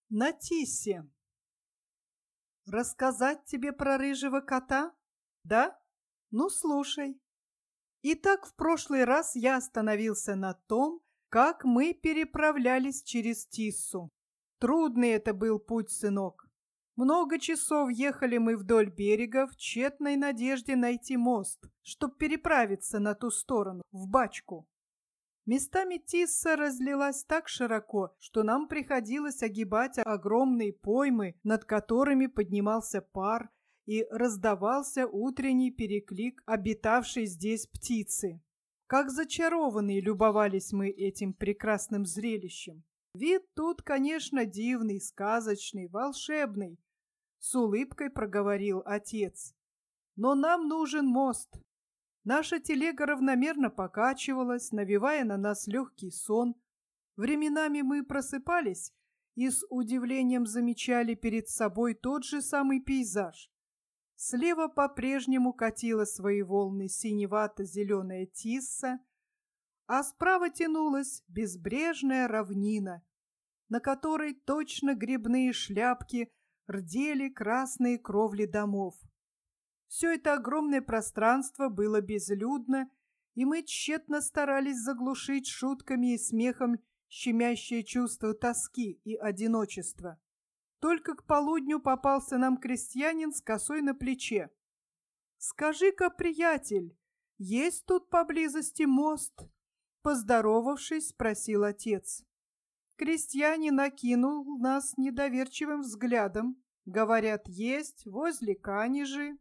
На Тиссе. Рассказать тебе про рыжего кота? Да? Ну, слушай. Итак, в прошлый раз я остановился на том, как мы переправлялись через Тиссу. Трудный это был путь, сынок. Много часов ехали мы вдоль берега в тщетной надежде найти мост, чтоб переправиться на ту сторону, в Бачку. Местами Тисса разлилась так широко, что нам приходилось огибать огромные поймы, над которыми поднимался пар и раздавался утренний переклик обитавшей здесь птицы. Как зачарованные любовались мы этим прекрасным зрелищем. Вид тут, конечно, дивный, сказочный, волшебный, с улыбкой проговорил отец. Но нам нужен мост. Наша телега равномерно покачивалась, навевая на нас легкий сон. Временами мы просыпались и с удивлением замечали перед собой тот же самый пейзаж. Слева по-прежнему катила свои волны синевато-зеленая Тисса, а справа тянулась безбрежная равнина, на которой точно грибные шляпки рдели красные кровли домов. Все это огромное пространство было безлюдно, и мы тщетно старались заглушить шутками и смехом щемящее чувство тоски и одиночества. Только к полудню попался нам крестьянин с косой на плече. «Скажи-ка, приятель, есть тут поблизости мост?» Поздоровавшись, спросил отец. Крестьянин окинул нас недоверчивым взглядом. Говорят, есть, возле Канежи.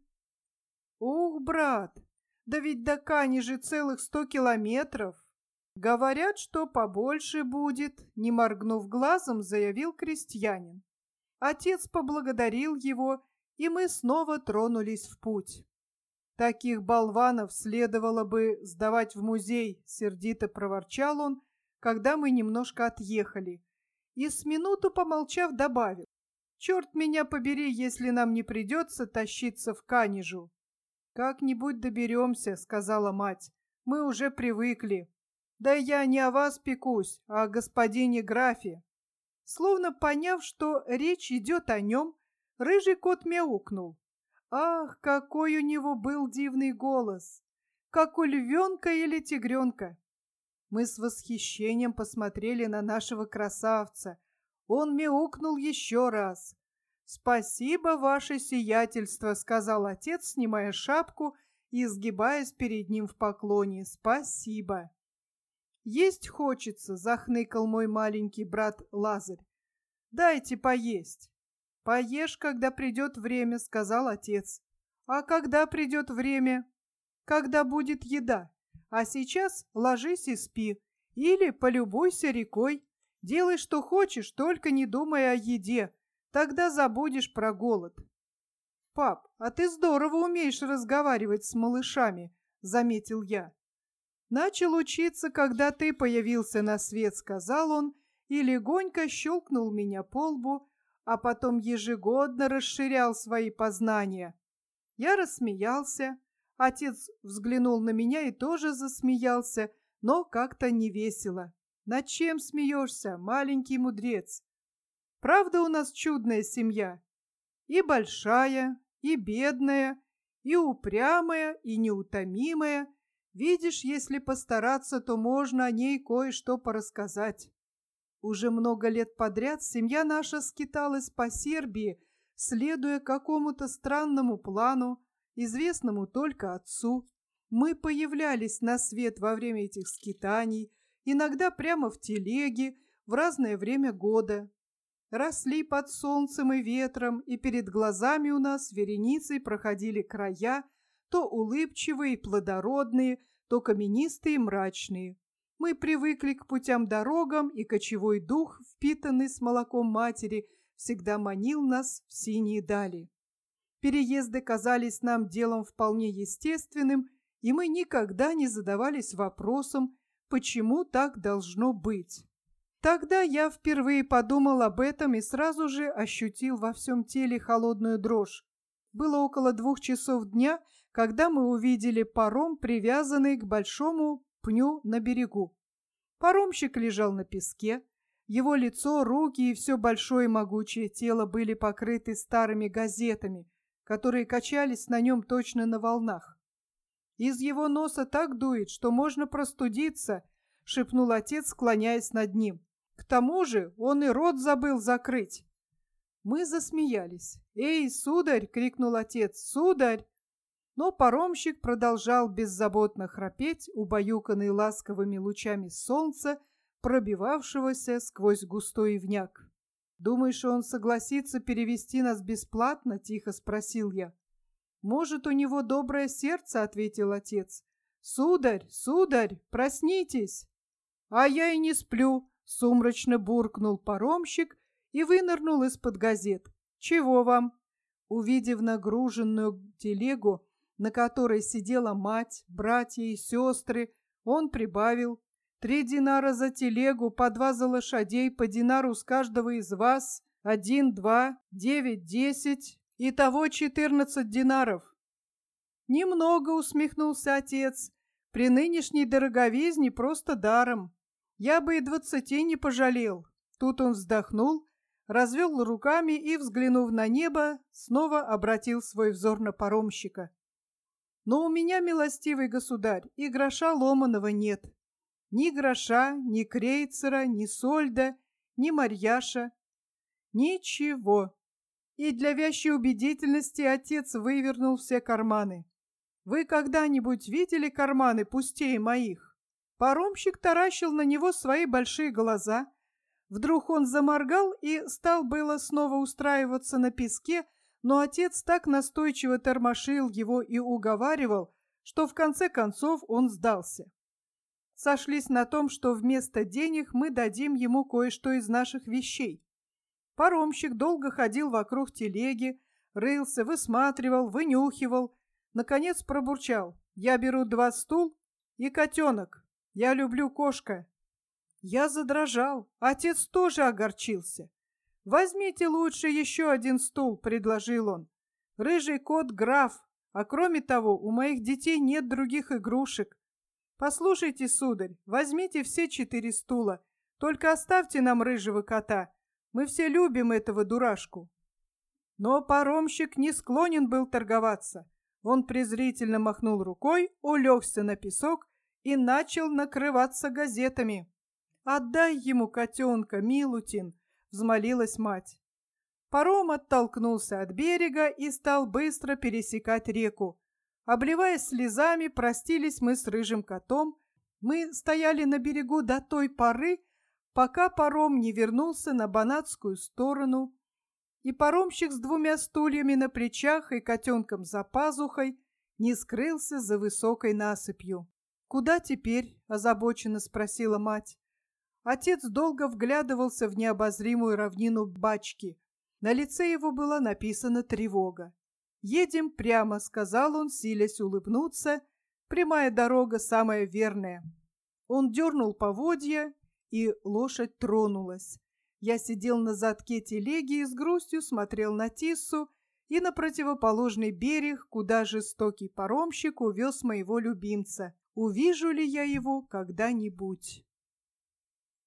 «Ух, брат, да ведь до Канежи целых 100 километров!» «Говорят, что побольше будет», — не моргнув глазом, заявил крестьянин. Отец поблагодарил его, и мы снова тронулись в путь. «Таких болванов следовало бы сдавать в музей», — сердито проворчал он, когда мы немножко отъехали, и с минуту помолчав добавил: «Черт меня побери, если нам не придется тащиться в Канежу». «Как-нибудь доберемся», — сказала мать. «Мы уже привыкли. Да я не о вас пекусь, а о господине графе». Словно поняв, что речь идет о нем, рыжий кот мяукнул. Ах, какой у него был дивный голос! Как у львенка или тигренка! Мы с восхищением посмотрели на нашего красавца. Он мяукнул еще раз. «Спасибо, ваше сиятельство», — сказал отец, снимая шапку и сгибаясь перед ним в поклоне. «Спасибо». «Есть хочется», — захныкал мой маленький брат Лазарь. «Дайте поесть». «Поешь, когда придет время», — сказал отец. «А когда придет время?» «Когда будет еда. А сейчас ложись и спи. Или полюбуйся рекой. Делай, что хочешь, только не думай о еде. Тогда забудешь про голод». «Пап, а ты здорово умеешь разговаривать с малышами», — заметил я. «Начал учиться, когда ты появился на свет», — сказал он, и легонько щелкнул меня по лбу, а потом ежегодно расширял свои познания. Я рассмеялся. Отец взглянул на меня и тоже засмеялся, но как-то невесело. «Над чем смеешься, маленький мудрец? Правда, у нас чудная семья? И большая, и бедная, и упрямая, и неутомимая. Видишь, если постараться, то можно о ней кое-что порассказать». Уже много лет подряд семья наша скиталась по Сербии, следуя какому-то странному плану, известному только отцу. Мы появлялись на свет во время этих скитаний, иногда прямо в телеге, в разное время года. Росли под солнцем и ветром, и перед глазами у нас вереницей проходили края, то улыбчивые и плодородные, то каменистые и мрачные. Мы привыкли к путям-дорогам, и кочевой дух, впитанный с молоком матери, всегда манил нас в синие дали. Переезды казались нам делом вполне естественным, и мы никогда не задавались вопросом, почему так должно быть. Тогда я впервые подумал об этом и сразу же ощутил во всем теле холодную дрожь. Было около 2 часов дня, когда мы увидели паром, привязанный к большому пню на берегу. Паромщик лежал на песке. Его лицо, руки и все большое могучее тело были покрыты старыми газетами, которые качались на нем точно на волнах. «Из его носа так дует, что можно простудиться», — шепнул отец, склоняясь над ним. «К тому же он и рот забыл закрыть». Мы засмеялись. «Эй, сударь!» — крикнул отец. «Сударь!» Но паромщик продолжал беззаботно храпеть, убаюканный ласковыми лучами солнца, пробивавшегося сквозь густой ивняк. «Думаешь, он согласится перевести нас бесплатно?» — тихо спросил я. «Может, у него доброе сердце?» — ответил отец. «Сударь, сударь, проснитесь!» «А я и не сплю!» — сумрачно буркнул паромщик и вынырнул из-под газет. «Чего вам?» Увидев нагруженную телегу, на которой сидела мать, братья и сестры, он прибавил: 3 динара за телегу, по 2 за лошадей, по динару с каждого из вас, 1, 2, 9, 10, итого 14 динаров. Немного, усмехнулся отец, при нынешней дороговизне просто даром. Я бы и 20 не пожалел. Тут он вздохнул, развел руками и, взглянув на небо, снова обратил свой взор на паромщика. Но у меня, милостивый государь, и гроша ломаного нет. Ни гроша, ни крейцера, ни сольда, ни марьяша. Ничего. И для вящей убедительности отец вывернул все карманы. Вы когда-нибудь видели карманы пустее моих? Паромщик таращил на него свои большие глаза. Вдруг он заморгал и стал было снова устраиваться на песке, но отец так настойчиво тормошил его и уговаривал, что в конце концов он сдался. Сошлись на том, что вместо денег мы дадим ему кое-что из наших вещей. Паромщик долго ходил вокруг телеги, рылся, высматривал, вынюхивал, наконец пробурчал: «Я беру 2 стул и котенок. Я люблю кошка». Я задрожал, отец тоже огорчился. «Возьмите лучше еще 1 стул», — предложил он. «Рыжий кот — граф, а кроме того, у моих детей нет других игрушек. Послушайте, сударь, возьмите все 4 стула, только оставьте нам рыжего кота, мы все любим этого дурашку». Но паромщик не склонен был торговаться. Он презрительно махнул рукой, улегся на песок и начал накрываться газетами. «Отдай ему котенка, Милутин», — взмолилась мать. Паром оттолкнулся от берега и стал быстро пересекать реку. Обливаясь слезами, простились мы с рыжим котом. Мы стояли на берегу до той поры, пока паром не вернулся на банатскую сторону, и паромщик с 2 стульями на плечах и котенком за пазухой не скрылся за высокой насыпью. «Куда теперь?» — озабоченно спросила мать. Отец долго вглядывался в необозримую равнину Бачки. На лице его была написана тревога. «Едем прямо», — сказал он, силясь улыбнуться. «Прямая дорога самая верная». Он дернул поводья, и лошадь тронулась. Я сидел на задке телеги и с грустью смотрел на Тиссу и на противоположный берег, куда жестокий паромщик увез моего любимца. Увижу ли я его когда-нибудь?